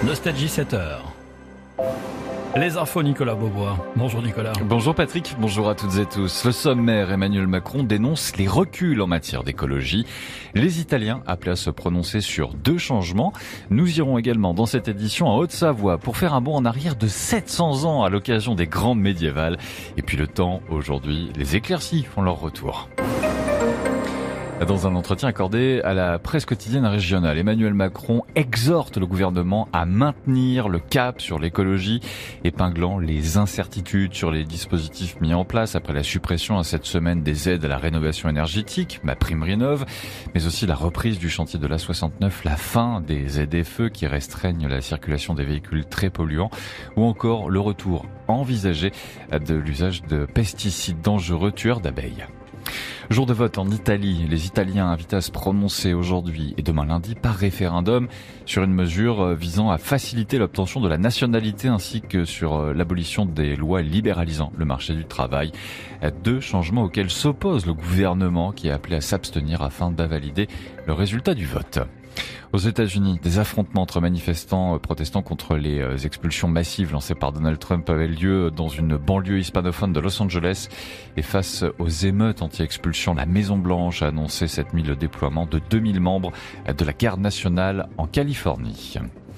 Nostalgie 7h. Les infos, Nicolas Beaubois. Bonjour Nicolas. Bonjour Patrick, bonjour à toutes et tous. Le sommaire, Emmanuel Macron dénonce les reculs en matière d'écologie. Les Italiens appelés à se prononcer sur 2 changements. Nous irons également dans cette édition en Haute-Savoie pour faire un bond en arrière de 700 ans à l'occasion des grandes médiévales. Et puis le temps, aujourd'hui, les éclaircies font leur retour. Dans un entretien accordé à la presse quotidienne régionale, Emmanuel Macron exhorte le gouvernement à maintenir le cap sur l'écologie, épinglant les incertitudes sur les dispositifs mis en place après la suppression cette semaine des aides à la rénovation énergétique, MaPrimeRénov', mais aussi la reprise du chantier de l'A69, la fin des ZFE qui restreignent la circulation des véhicules très polluants, ou encore le retour envisagé de l'usage de pesticides dangereux tueurs d'abeilles. Jour de vote en Italie, les Italiens invités à se prononcer aujourd'hui et demain lundi par référendum sur une mesure visant à faciliter l'obtention de la nationalité ainsi que sur l'abolition des lois libéralisant le marché du travail. 2 changements auxquels s'oppose le gouvernement qui est appelé à s'abstenir afin d'invalider le résultat du vote. Aux États-Unis, des affrontements entre manifestants protestant contre les expulsions massives lancées par Donald Trump avaient lieu dans une banlieue hispanophone de Los Angeles. Et face aux émeutes anti-expulsion, la Maison-Blanche a annoncé cette nuit le déploiement de 2000 membres de la garde nationale en Californie.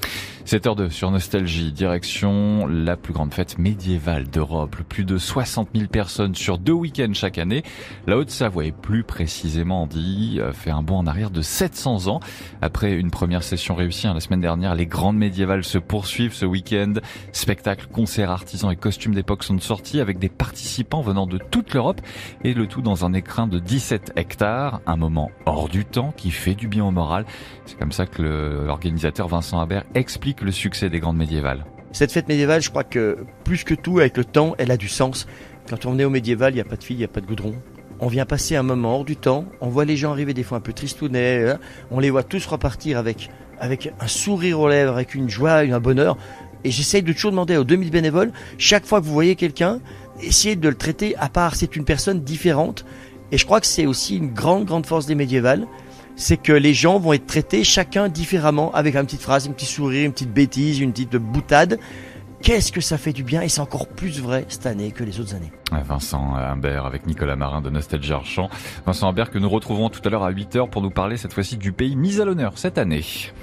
7h02 sur Nostalgie, direction la plus grande fête médiévale d'Europe. Plus de 60 000 personnes sur 2 week-ends chaque année. La Haute-Savoie, et plus précisément dit, fait un bond en arrière de 700 ans. Après une première session réussie la semaine dernière, les grandes médiévales se poursuivent ce week-end. Spectacles, concerts, artisans et costumes d'époque sont sortis avec des participants venant de toute l'Europe et le tout dans un écrin de 17 hectares. Un moment hors du temps qui fait du bien au moral. C'est comme ça que l'organisateur Vincent Habert explique le succès des grandes médiévales. Cette fête médiévale, je crois que plus que tout, avec le temps, elle a du sens. Quand on venait au médiéval, il n'y a pas de filles, il n'y a pas de goudron. On vient passer un moment hors du temps, on voit les gens arriver des fois un peu tristounets, on les voit tous repartir avec un sourire aux lèvres, avec une joie, un bonheur. Et j'essaye de toujours demander aux 2000 bénévoles, chaque fois que vous voyez quelqu'un, essayez de le traiter à part, c'est une personne différente. Et je crois que c'est aussi une grande force des médiévales. C'est que les gens vont être traités chacun différemment, avec une petite phrase, un petit sourire, une petite bêtise, une petite boutade. Qu'est-ce que ça fait du bien, et c'est encore plus vrai cette année que les autres années. Vincent Humbert avec Nicolas Marin de Nostalgie Archamp. Vincent Humbert que nous retrouvons tout à l'heure à 8h pour nous parler cette fois-ci du pays mis à l'honneur cette année.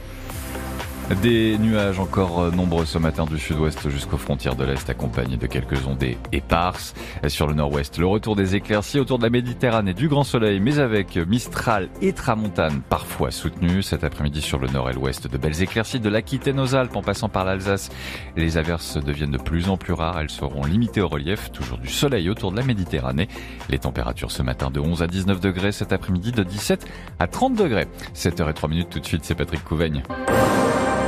Des nuages encore nombreux ce matin du sud-ouest jusqu'aux frontières de l'Est, accompagnés de quelques ondées éparses. Sur le nord-ouest, le retour des éclaircies autour de la Méditerranée, du grand soleil, mais avec Mistral et Tramontane parfois soutenus. Cet après-midi sur le nord et l'ouest, de belles éclaircies de l'Aquitaine aux Alpes en passant par l'Alsace. Les averses deviennent de plus en plus rares, elles seront limitées au relief. Toujours du soleil autour de la Méditerranée. Les températures ce matin de 11 à 19 degrés, cet après-midi de 17 à 30 degrés. 7h03 tout de suite, c'est Patrick Couvaigne.